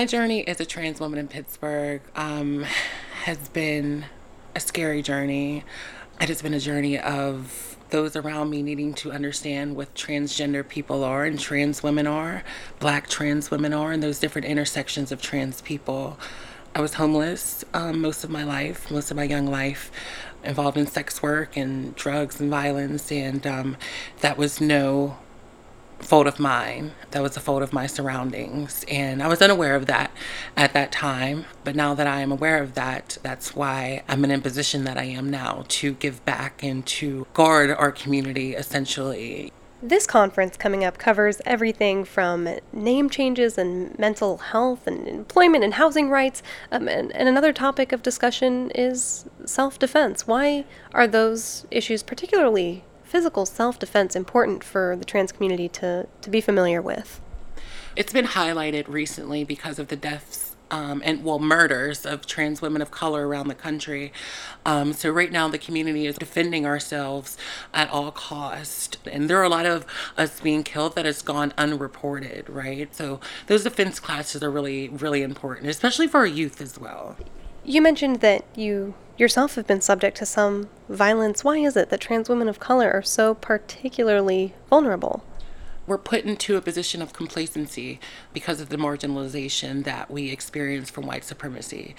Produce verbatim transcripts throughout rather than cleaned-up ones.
My journey as a trans woman in Pittsburgh um, has been a scary journey. It has been a journey of those around me needing to understand what transgender people are and trans women are, black trans women are, and those different intersections of trans people. I was homeless um, most of my life, most of my young life, involved in sex work and drugs and violence, and um, that was no fault of mine. That was a fault of my surroundings. And I was unaware of that at that time. But now that I am aware of that, that's why I'm in a position that I am now to give back and to guard our community, essentially. This conference coming up covers everything from name changes and mental health and employment and housing rights. Um, and, and another topic of discussion is self-defense. Why are those issues, particularly physical self-defense, important for the trans community to, to be familiar with? It's been highlighted recently because of the deaths um, and, well, murders of trans women of color around the country. Um, so right now the community is defending ourselves at all cost. And there are a lot of us being killed that has gone unreported, right? So those defense classes are really, really important, especially for our youth as well. You mentioned that you yourself have been subject to some violence. Why is it that trans women of color are so particularly vulnerable? We're put into a position of complacency because of the marginalization that we experience from white supremacy.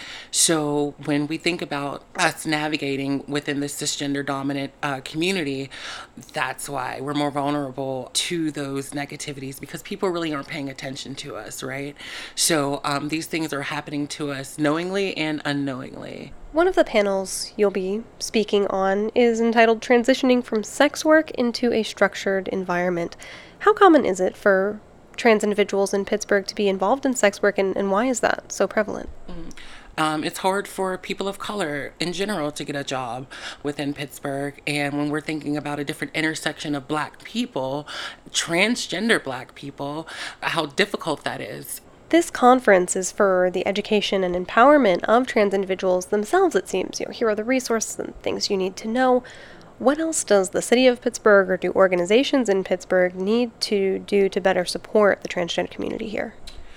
So when we think about us navigating within the cisgender dominant uh, community, that's why we're more vulnerable to those negativities, because people really aren't paying attention to us, right? So um, these things are happening to us knowingly and unknowingly. One of the panels you'll be speaking on is entitled Transitioning from Sex Work into a Structured Environment. How common is it for trans individuals in Pittsburgh to be involved in sex work, and, and why is that so prevalent? Mm-hmm. Um, it's hard for people of color in general to get a job within Pittsburgh. And when we're thinking about a different intersection of black people, transgender black people, how difficult that is. This conference is for the education and empowerment of trans individuals themselves, it seems. You know, here are the resources and things you need to know. What else does the city of Pittsburgh or do organizations in Pittsburgh need to do to better support the transgender community here?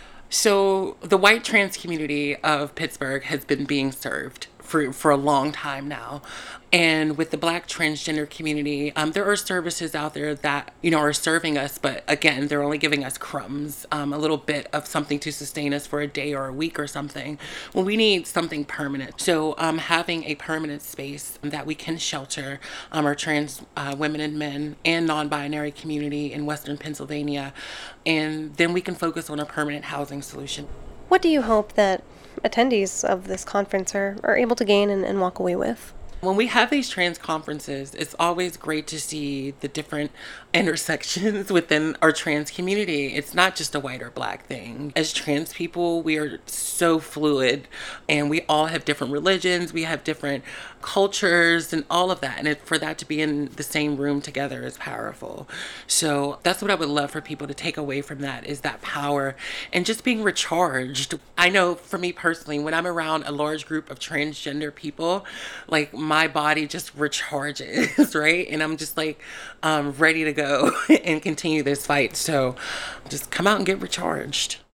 So the white trans community of Pittsburgh has been being served for, for a long time now. And with the black transgender community, um, there are services out there that, you know, are serving us. But again, they're only giving us crumbs, um, a little bit of something to sustain us for a day or a week or something. Well, we need something permanent. So um, having a permanent space that we can shelter um, our trans uh, women and men and non-binary community in Western Pennsylvania. And then we can focus on a permanent housing solution. What do you hope that attendees of this conference are, are able to gain and, and walk away with? When we have these trans conferences, it's always great to see the different intersections within our trans community. It's not just a white or black thing. As trans people, we are so fluid, and we all have different religions, we have different cultures and all of that. And it, for that to be in the same room together is powerful. So that's what I would love for people to take away from that, is that power and just being recharged. I know for me personally, when I'm around a large group of transgender people, like my body just recharges, right? And I'm just like um, ready to go and continue this fight. So just come out and get recharged.